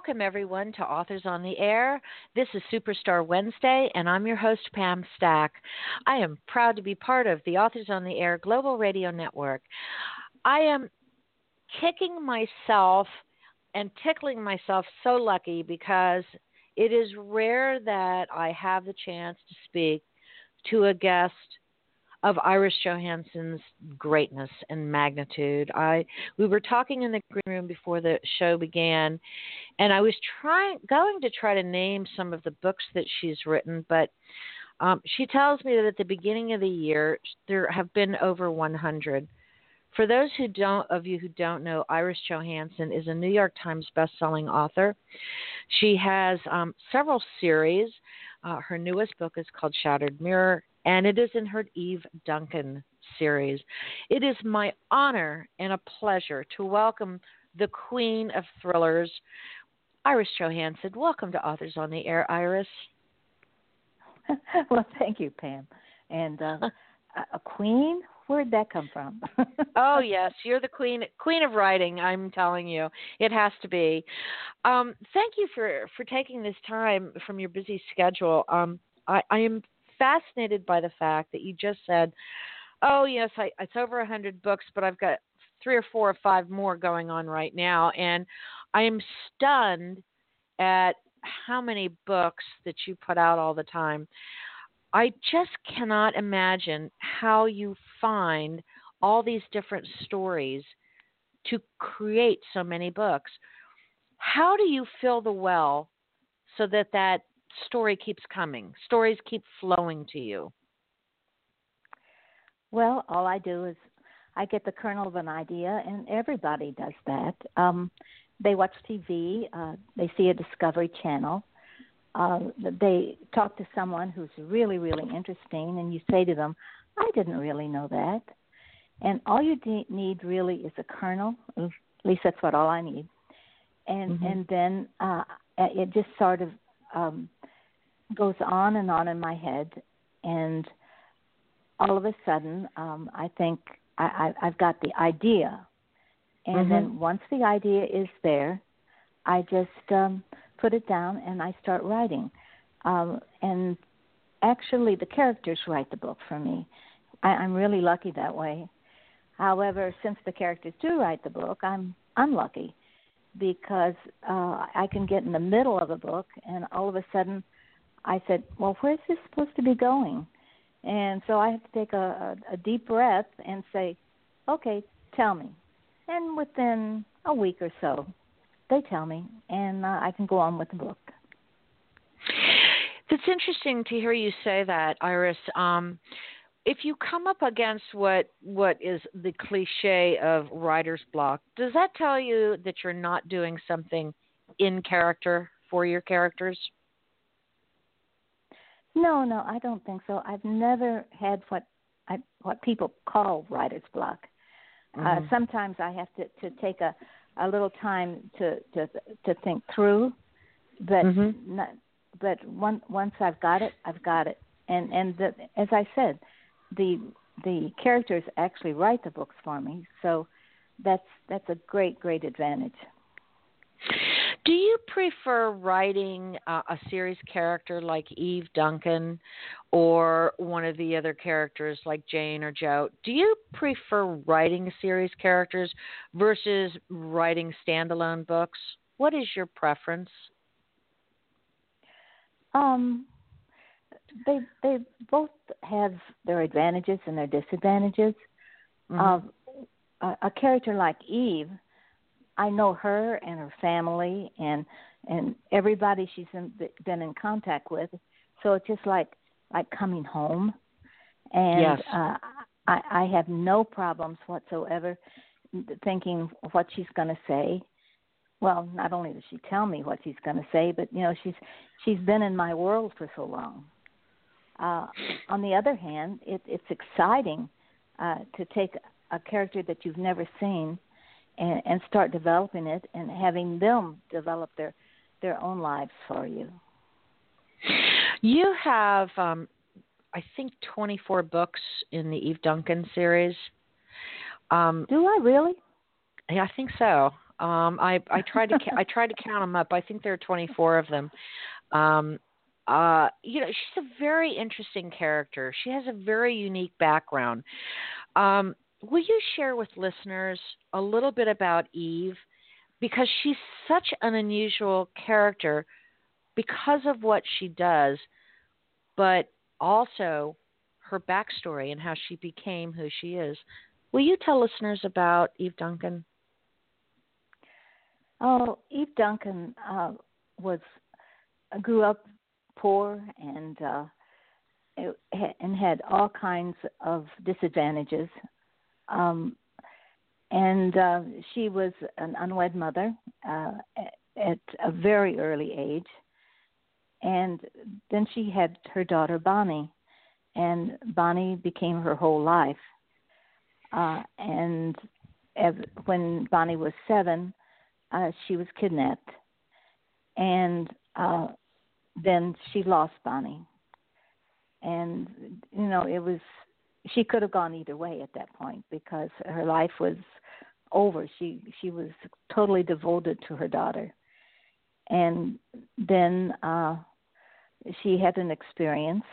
Welcome, everyone, to Authors on the Air. This is Superstar Wednesday, and I'm your host, Pam Stack. I am proud to be part of the Authors on the Air Global Radio Network. I am kicking myself and tickling myself so lucky because it is rare that I have the chance to speak to a guest of Iris Johansen's greatness and magnitude. We were talking in the green room before the show began, and I was going to try to name some of the books that she's written, but she tells me that at the beginning of the year there have been over 100. For those of you who don't know, Iris Johansen is a New York Times bestselling author. She has several series. Her newest book is called Shattered Mirror, and it is in her Eve Duncan series. It is my honor and a pleasure to welcome the queen of thrillers, Iris Johansen. Welcome to Authors on the Air, Iris. Well, thank you, Pam. And a queen? Where'd that come from? Oh, yes, you're the queen of writing, I'm telling you. It has to be. Thank you for taking this time from your busy schedule. I am fascinated by the fact that you just said, oh, yes, it's over 100 books, but I've got 3 or 4 or 5 more going on right now. And I am stunned at how many books that you put out all the time. I just cannot imagine how you find all these different stories to create so many books. How do you fill the well so that story keeps coming, stories keep flowing to you? Well, all I do is I get the kernel of an idea, and everybody does that. They watch TV, they see a Discovery Channel, they talk to someone who's really, really interesting, and you say to them, I didn't really know that. And all you need really is a kernel, at least that's what all I need. And then it just sort of goes on in my head, and all of a sudden I think I've got the idea. And then once the idea is there, I just put it down and I start writing. And actually the characters write the book for me. I'm really lucky that way. However, since the characters do write the book, I'm unlucky because I can get in the middle of a book and all of a sudden I said, well, where's this supposed to be going? And so I have to take a deep breath and say, okay, tell me. And within a week or so, they tell me, and I can go on with the book. It's interesting to hear you say that, Iris. If you come up against what is the cliche of writer's block, does that tell you that you're not doing something in character for your characters? No, I don't think so. I've never had what people call writer's block. Sometimes I have to take a little time to think through, but once I've got it, I've got it. And as I said, the characters actually write the books for me, so that's a great advantage. Do you prefer writing a series character like Eve Duncan or one of the other characters like Jane or Jo? Do you prefer writing series characters versus writing standalone books? What is your preference? They both have their advantages and their disadvantages. A character like Eve, I know her and her family and everybody she's been in contact with, so it's just like coming home. And yes. I have no problems whatsoever thinking what she's going to say. Well, not only does she tell me what she's going to say, but she's been in my world for so long. On the other hand, it's exciting to take a character that you've never seen and start developing it and having them develop their own lives for you. You have, I think, 24 books in the Eve Duncan series. Do I really? Yeah, I think so. I tried to I tried to count them up. I think there are 24 of them. Um, she's a very interesting character. She has a very unique background. Will you share with listeners a little bit about Eve? Because she's such an unusual character because of what she does, but also her backstory and how she became who she is. Will you tell listeners about Eve Duncan? Oh, Eve Duncan was grew up poor and had all kinds of disadvantages. Um, and she was an unwed mother at a very early age. And then she had her daughter Bonnie, and Bonnie became her whole life. And when Bonnie was 7, she was kidnapped, and then she lost Bonnie. And it was, she could have gone either way at that point because her life was over. She was totally devoted to her daughter. And then she had an experience,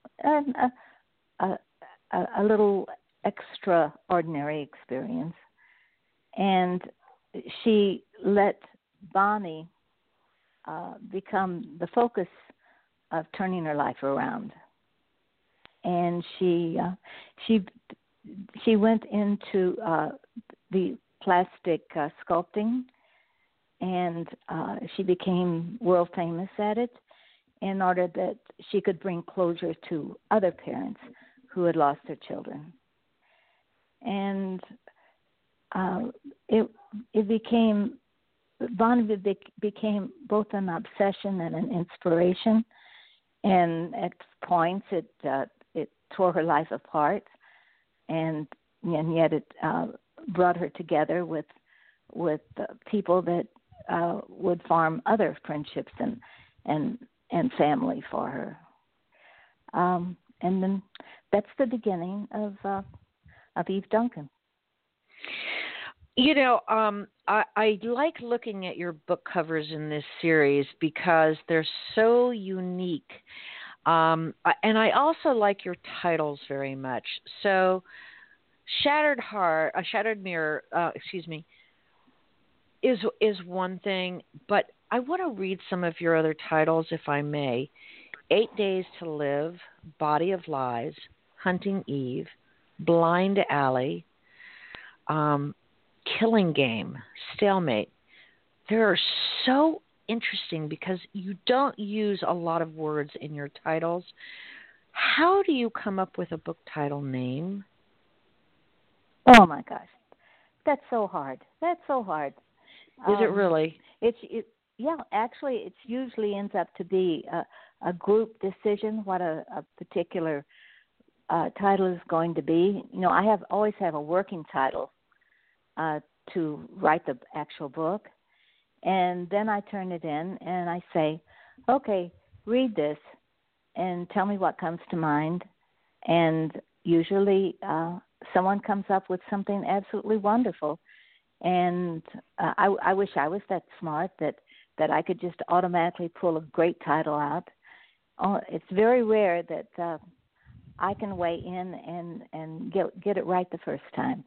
a little extraordinary experience, and she let Bonnie become the focus of turning her life around. And she went into the plastic sculpting, and she became world famous at it in order that she could bring closure to other parents who had lost their children. And it became, Bonnie became both an obsession and an inspiration, and at points it tore her life apart, and yet it brought her together with people that would form other friendships and family for her. And then that's the beginning of Eve Duncan. I like looking at your book covers in this series because they're so unique. And I also like your titles very much. So, Shattered Mirror, is one thing, but I want to read some of your other titles, if I may. 8 Days to Live, Body of Lies, Hunting Eve, Blind Alley, Killing Game, Stalemate. They're so interesting because you don't use a lot of words in your titles. How do you come up with a book title name? Oh my gosh, that's so hard. Is it really? Yeah. Actually, it usually ends up to be a group decision what a particular title is going to be. I always have a working title to write the actual book, and then I turn it in and I say, okay, read this and tell me what comes to mind. And usually someone comes up with something absolutely wonderful. And I wish I was that smart that I could just automatically pull a great title out. It's very rare that I can weigh in and get it right the first time.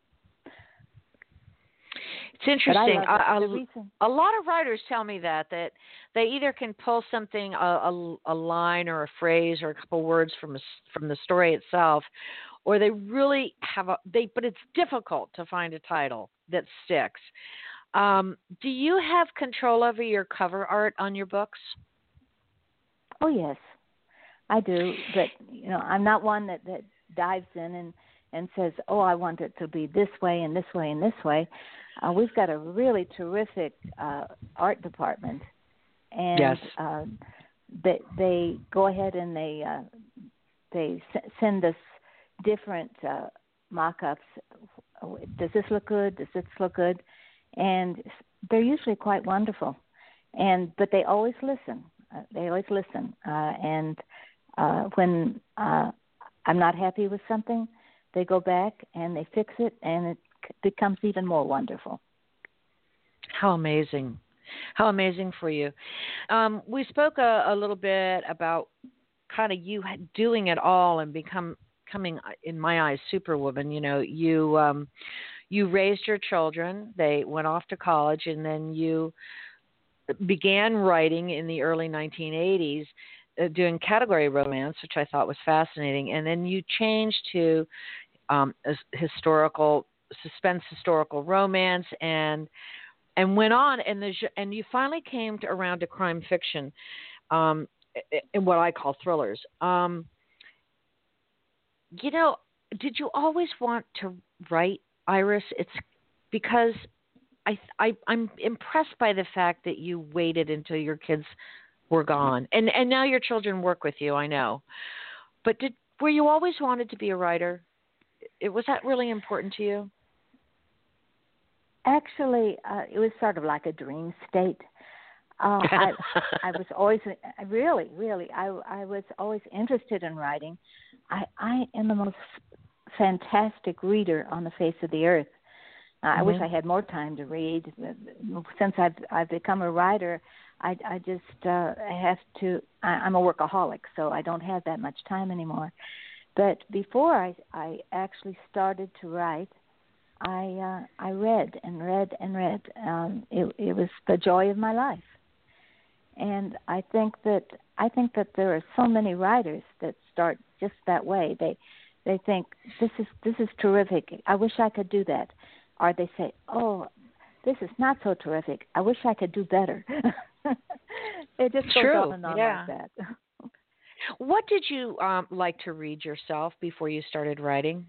It's interesting. A lot of writers tell me that they either can pull something, a line or a phrase or a couple words from the story itself, or they really have but it's difficult to find a title that sticks. Do you have control over your cover art on your books? Oh yes, I do. But I'm not one that dives in and says, oh, I want it to be this way and this way and this way. We've got a really terrific art department, and yes. They go ahead and they send us different mock-ups. Does this look good? Does this look good? And they're usually quite wonderful. But they always listen. And when I'm not happy with something, they go back and they fix it, and it becomes even more wonderful. How amazing. How amazing for you. We spoke a little bit about kind of you doing it all and coming, in my eyes, superwoman. You raised your children. They went off to college, and then you began writing in the early 1980s, doing category romance, which I thought was fascinating. And then you changed to historical suspense, historical romance, and went on. And you finally came around to crime fiction, in what I call thrillers. Did you always want to write, Iris? It's because I'm impressed by the fact that you waited until your kids were gone, and now your children work with you. I know, but were you always wanted to be a writer? Was that really important to you? Actually, it was sort of like a dream state. I was always really I was always interested in writing. I am the most fantastic reader on the face of the earth. I wish I had more time to read. Since I've become a writer, I just have to. I'm a workaholic, so I don't have that much time anymore. But before I actually started to write, I read and read and read. It was the joy of my life, and I think that there are so many writers that start just that way. They think this is terrific. I wish I could do that. Or they say, "Oh, this is not so terrific. I wish I could do better." It just goes on and on like that. What did you like to read yourself before you started writing?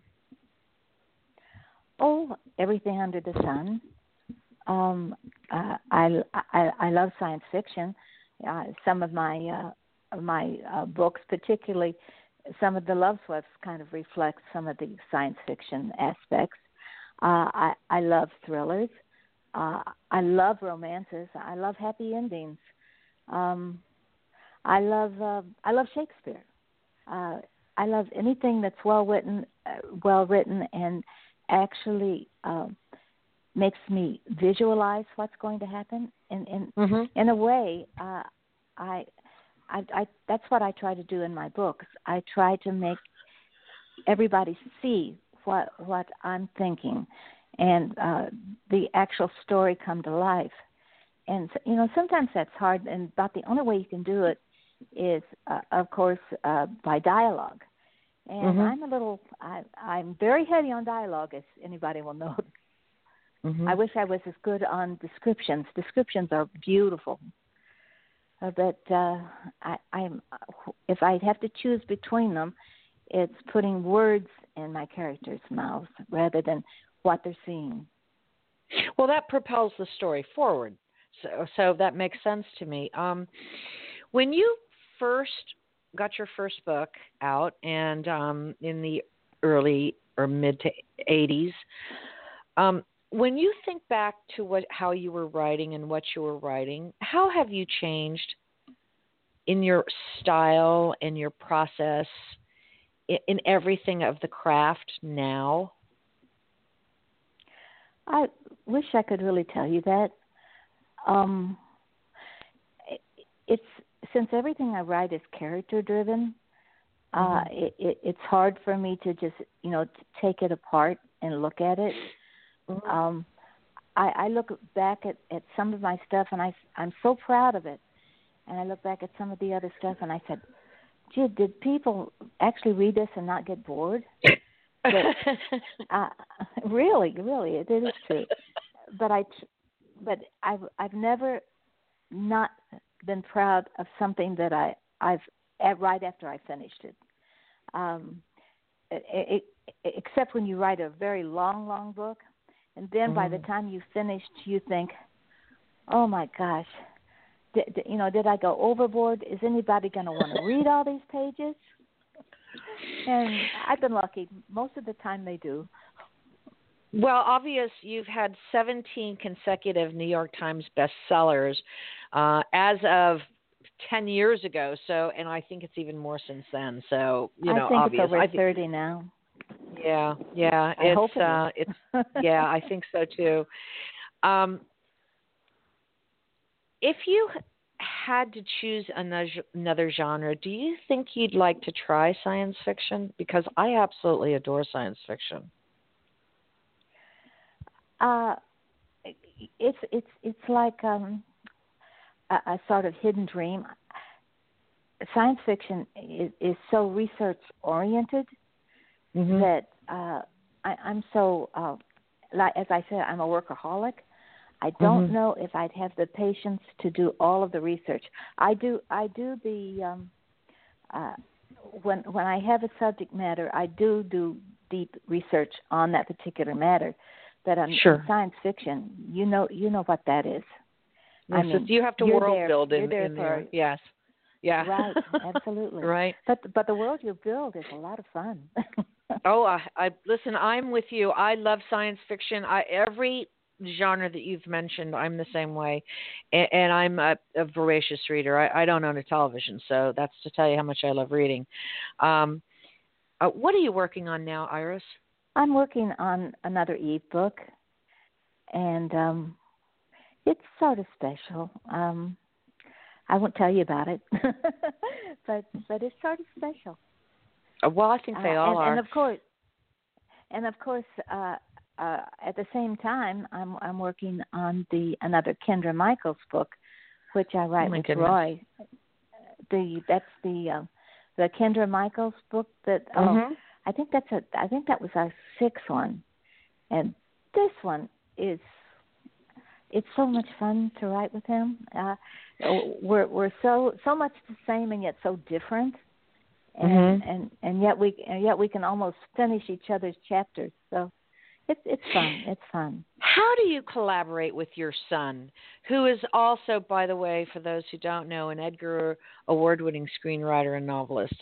Oh, everything under the sun. I love science fiction. Some of my books, particularly some of the Love Sweats, kind of reflect some of the science fiction aspects. I love thrillers. I love romances. I love happy endings. I love Shakespeare. I love anything that's well written, and actually makes me visualize what's going to happen. And in a way, I that's what I try to do in my books. I try to make everybody see what I'm thinking, and the actual story come to life. And sometimes that's hard, and about the only way you can do it is, of course, by dialogue. And I'm very heavy on dialogue, as anybody will know. I wish I was as good on descriptions. Descriptions are beautiful, but if I have to choose between them, it's putting words in my characters' mouths rather than what they're seeing. Well, that propels the story forward. So that makes sense to me. When you first got your first book out, and in the early or mid to 80s, when you think back to how you were writing and what you were writing, how have you changed in your style and your process, in everything of the craft now? I wish I could really tell you that. It's since everything I write is character driven, it's hard for me to just to take it apart and look at it. I look back at some of my stuff, and I'm so proud of it. And I look back at some of the other stuff, and I said, "Gee, did people actually read this and not get bored?" But, really, it is true. But I've never not been proud of something that I've right after I finished it. Except when you write a very long book, and then by the time you finished, you think, "Oh my gosh, did I go overboard? Is anybody going to want to read all these pages?" And I've been lucky. Most of the time they do. Well, obvious, you've had 17 consecutive New York Times bestsellers as of 10 years ago. So, and I think it's even more since then. So, I think obvious. It's over 30 now. Yeah. I hope it is. Yeah, I think so too. if you had to choose another genre, do you think you'd like to try science fiction? Because I absolutely adore science fiction. It's like a sort of hidden dream. Science fiction is so research oriented that I'm so like, as I said, I'm a workaholic. I don't know if I'd have the patience to do all of the research. I do the when I have a subject matter, I do deep research on that particular matter. But in science fiction, you know what that is. Yes, I mean, so you have to world build in there. Yes. Yeah. Right. Absolutely. Right. But the world you build is a lot of fun. I listen. I'm with you. I love science fiction. Every genre that you've mentioned, I'm the same way, and I'm a voracious reader. I don't own a television, so that's to tell you how much I love reading. What are you working on now, Iris? I'm working on another ebook, and it's sort of special. I won't tell you about it, but it's sort of special. Well, I think they all are. And of course, at the same time, I'm working on another Kendra Michaels book, which I write with Roy. That's the Kendra Michaels book that I think that was our sixth one, and this one it's so much fun to write with him. We're so much the same and yet so different, and yet we can almost finish each other's chapters. So it's fun. It's fun. How do you collaborate with your son, who is also, by the way, for those who don't know, an Edgar Award-winning screenwriter and novelist?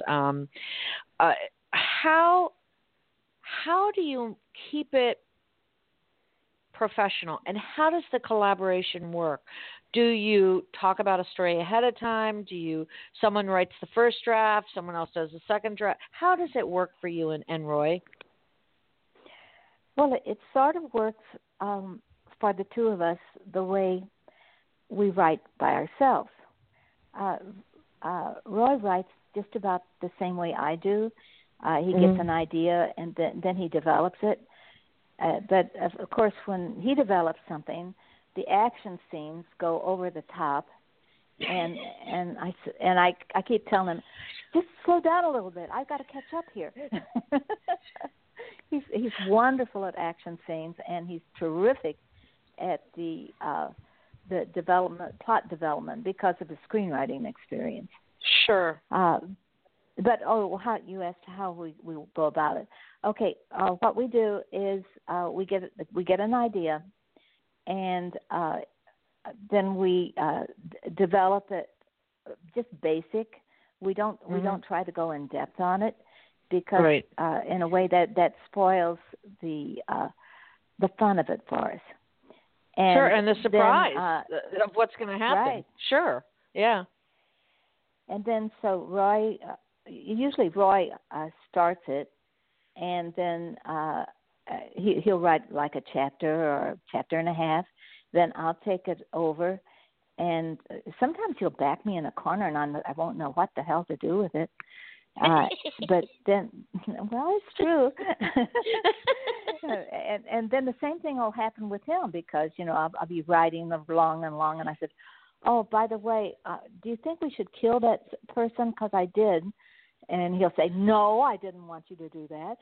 How do you keep it professional, and how does the collaboration work? Do you talk about a story ahead of time? Someone writes the first draft, someone else does the second draft? How does it work for you and Roy? Well, it sort of works for the two of us the way we write by ourselves. Roy writes just about the same way I do. He gets an idea and then he develops it. But of course, when he develops something, the action scenes go over the top, and I keep telling him, just slow down a little bit. I've got to catch up here. He's wonderful at action scenes, and he's terrific at the plot development because of his screenwriting experience. Sure. But how you asked how we go about it. Okay, what we do is we get an idea, and then we develop it just basic. We don't try to go in depth on it because in a way that spoils the fun of it for us. And sure, and the surprise of what's going to happen. Right. Sure, yeah. And then so Roy starts it, and then he'll write like a chapter or a chapter and a half. Then I'll take it over, and sometimes he'll back me in a corner, and I won't know what the hell to do with it. But then, well, it's true. and then the same thing will happen with him because I'll be writing long and long, and I said, "Oh, by the way, do you think we should kill that person? Because I did." And he'll say, "No, I didn't want you to do that."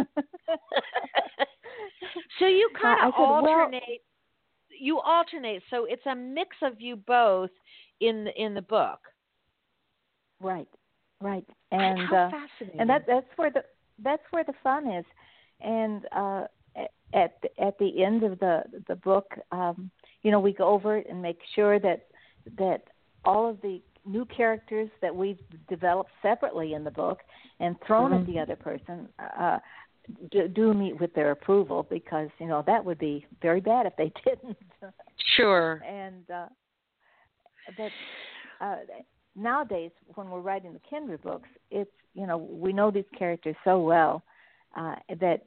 So you kind of alternate. You alternate, so it's a mix of you both in the book. Right. And how fascinating. And that's where the fun is. And at the end of the book, we go over it and make sure that all of the new characters that we've developed separately in the book and thrown at the other person do meet with their approval, because that would be very bad if they didn't. Sure. And but nowadays, when we're writing the Kendra books, it's we know these characters so well that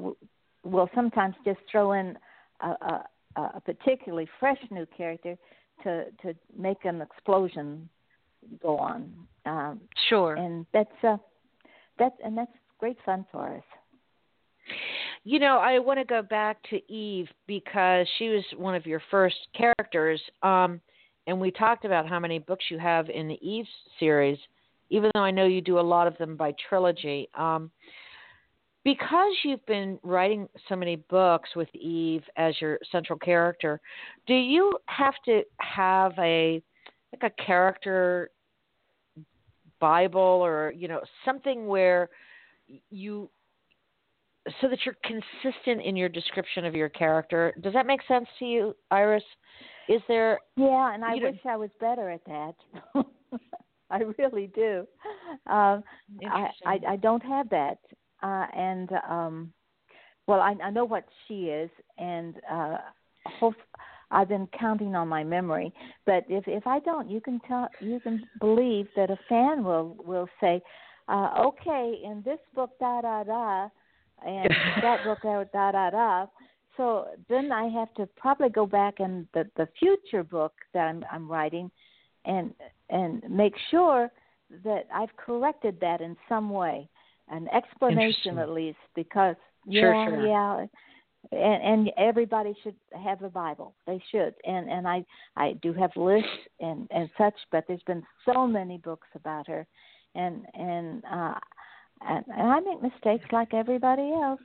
we'll sometimes just throw in a particularly fresh new character to make an explosion go on. Sure. And that's great fun for us. You know, I want to go back to Eve because she was one of your first characters. And we talked about how many books you have in the Eve series, even though I know you do a lot of them by trilogy. Because you've been writing so many books with Eve as your central character, do you have to have a character Bible or, something where you, so that you're consistent in your description of your character? Does that make sense to you, Iris? Is there? Yeah, and I wish I was better at that. I really do. I don't have that. Well, I know what she is, and I've been counting on my memory. But if I don't, you can believe that a fan will say, okay, in this book, da da da, and that book, da da da. So then I have to probably go back in the future book that I'm writing, and make sure that I've corrected that in some way, an explanation at least, because Sure. and everybody should have a Bible. They should, and I do have lists and such, but there's been so many books about her, and I make mistakes like everybody else.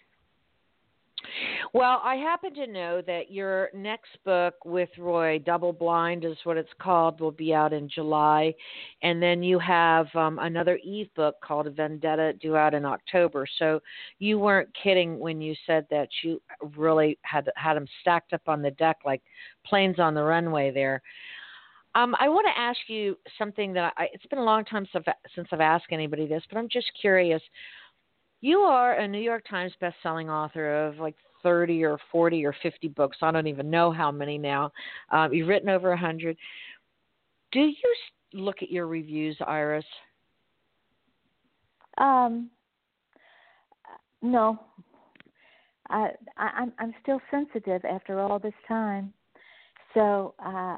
Well, I happen to know that your next book with Roy, Double Blind is what it's called, will be out in July. And then you have another Eve book called Vendetta due out in October. So you weren't kidding when you said that you really had them stacked up on the deck like planes on the runway there. I want to ask you something that it's been a long time since I've asked anybody this, but I'm just curious. You are a New York Times best-selling author of like 30 or 40 or 50 books. I don't even know how many now. You've written over 100. Do you look at your reviews, Iris? No. I'm still sensitive after all this time. So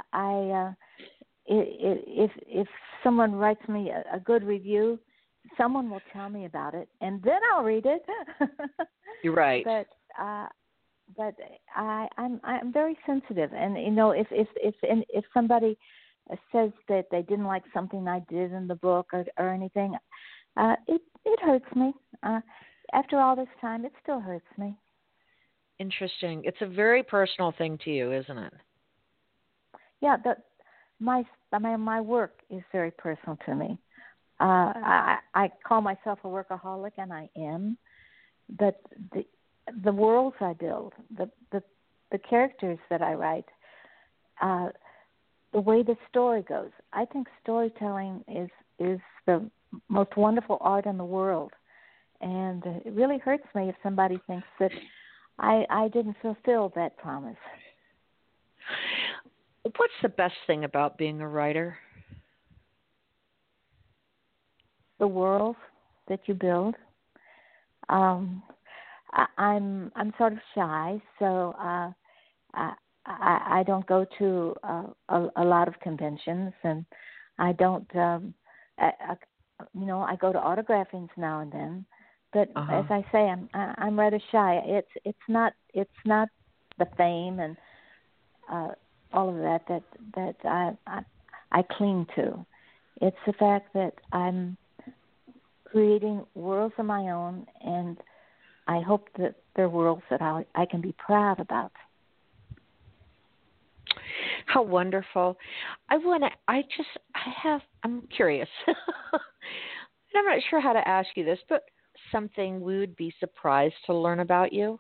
if someone writes me a good review, someone will tell me about it, and then I'll read it. You're right. But I'm very sensitive, and if somebody says that they didn't like something I did in the book or anything, it hurts me. After all this time, it still hurts me. Interesting. It's a very personal thing to you, isn't it? Yeah, my work is very personal to me. I call myself a workaholic, and I am. But the worlds I build, the characters that I write, the way the story goes, I think storytelling is the most wonderful art in the world. And it really hurts me if somebody thinks that I didn't fulfill that promise. What's the best thing about being a writer? The world that you build. I'm sort of shy, so I don't go to a lot of conventions, and I don't. I go to autographings now and then, but as I say, I'm rather shy. It's not the fame and all of that I cling to. It's the fact that I'm creating worlds of my own, and I hope that they're worlds that I can be proud about. How wonderful. I'm curious. I'm not sure how to ask you this, but something we would be surprised to learn about you?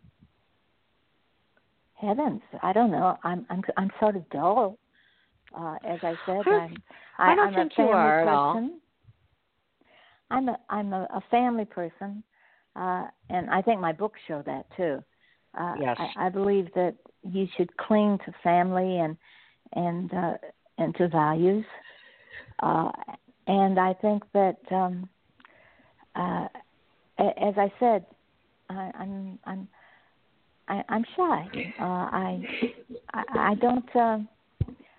Heavens, I don't know. I'm sort of dull. As I said, I don't think you are at all. I'm a family person, and I think my books show that too. Yes. I believe that you should cling to family and to values, and I think that, as I said, I'm shy. I don't.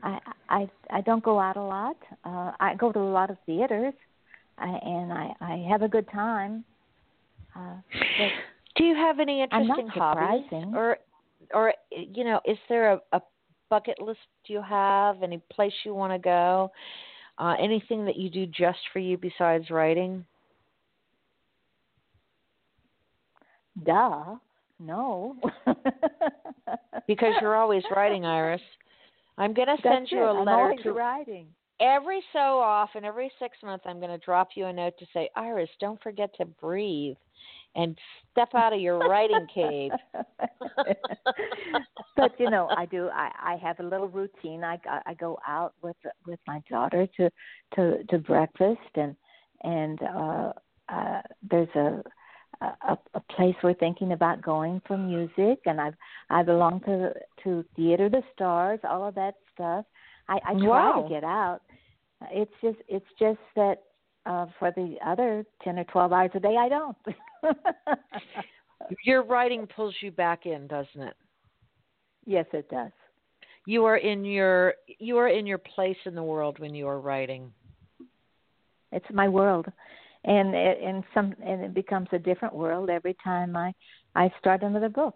I don't go out a lot. I go to a lot of theaters, and I have a good time. But do you have any I'm not interesting hobbies, surprising. or is there a bucket list you have? Any place you want to go? Anything that you do just for you besides writing? Duh. No. Because you're always writing, Iris. I'm going to send you a I'm letter always to writing. every so often, every 6 months, I'm going to drop you a note to say, Iris, don't forget to breathe and step out of your writing cave. But I do. I have a little routine. I go out with my daughter to breakfast, and there's a place we're thinking about going for music, and I belong to Theater the Stars, all of that stuff. I try to get out. It's just that for the other 10 or 12 hours a day, I don't. Your writing pulls you back in, doesn't it? Yes, it does. You are in your place in the world when you are writing. It's my world, and it becomes a different world every time I start another book.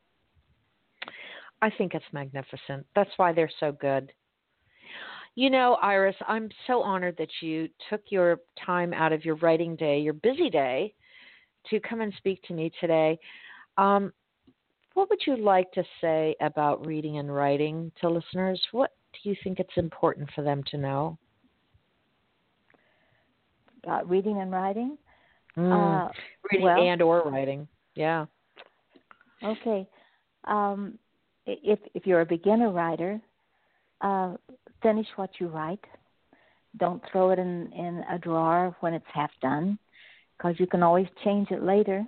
I think it's magnificent. That's why they're so good. Iris, I'm so honored that you took your time out of your writing day, your busy day, to come and speak to me today. What would you like to say about reading and writing to listeners? What do you think it's important for them to know? About reading and writing? Reading and or writing, yeah. Okay. If you're a beginner writer, finish what you write. Don't throw it in a drawer when it's half done, because you can always change it later.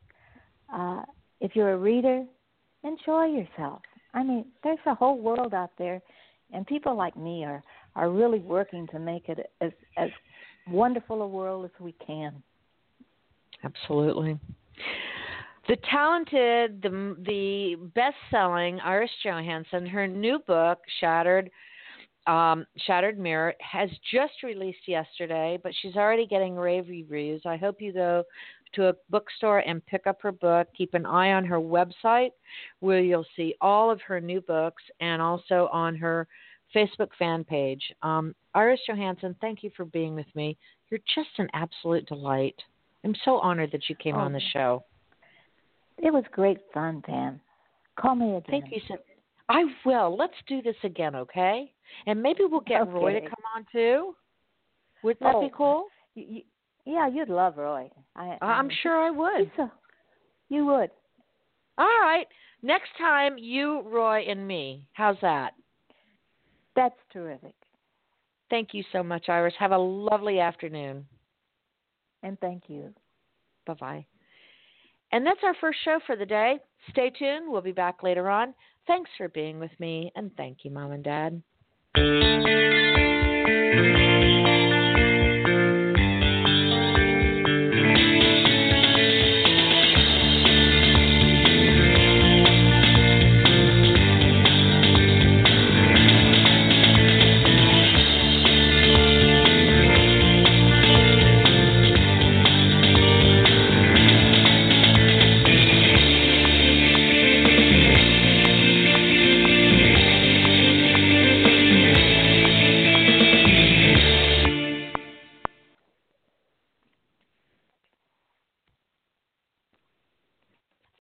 If you're a reader, enjoy yourself. I mean, there's a whole world out there, and people like me are really working to make it as wonderful a world as we can. Absolutely. The talented, the best-selling Iris Johansen, her new book, Shattered Mirror, has just released yesterday, but she's already getting rave reviews. I hope you go to a bookstore and pick up her book. Keep an eye on her website, where you'll see all of her new books, and also on her Facebook fan page. Iris Johansen, thank you for being with me. You're just an absolute delight. I'm so honored that you came on the show. It was great fun, Pam. Call me again. Thank you, sir. I will. Let's do this again, okay? And maybe we'll get Roy to come on too. Wouldn't that be cool? Yeah, you'd love Roy. I'm sure I would. You would. All right. Next time, you, Roy, and me. How's that? That's terrific. Thank you so much, Iris. Have a lovely afternoon. And thank you. Bye-bye. And that's our first show for the day. Stay tuned. We'll be back later on. Thanks for being with me, and thank you, Mom and Dad.